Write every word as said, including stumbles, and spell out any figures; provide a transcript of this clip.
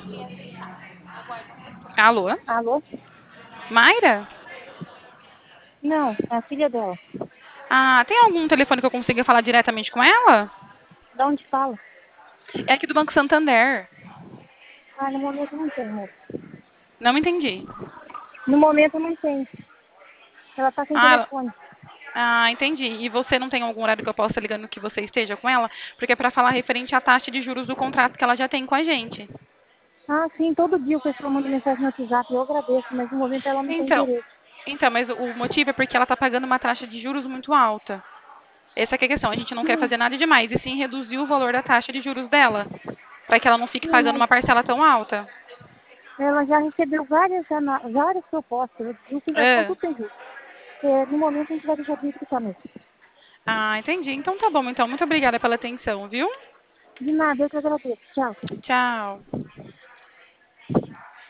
Alô? Alô? Mayra? Não, é a filha dela. Ah, tem algum telefone que eu consiga falar diretamente com ela? Da onde fala? É aqui do Banco Santander. Ah, no momento não tem, moço. Não entendi. No momento não tem. Ela tá sem Ah, ela- telefone. ah, entendi. E você não tem algum horário que eu possa ligar no que você esteja com ela? Porque é para falar referente à taxa de juros do contrato que ela já tem com a gente. Ah, sim, todo dia o pessoal manda mensagem no WhatsApp, eu agradeço, mas no momento ela não tem Então, interesse. então, mas o motivo é porque ela está pagando uma taxa de juros muito alta. Essa que é a questão. A gente não quer Sim, fazer nada demais, e sim reduzir o valor da taxa de juros dela, para que ela não fique sim, pagando mas uma parcela tão alta. ela já recebeu várias, ana- várias propostas, no fim das Ah, contas tem justo. É, no momento a gente vai deixar de explicar mesmo. ah, entendi. Então tá bom. Então, muito obrigada pela atenção, viu? De nada, eu que agradeço. Tchau. Tchau.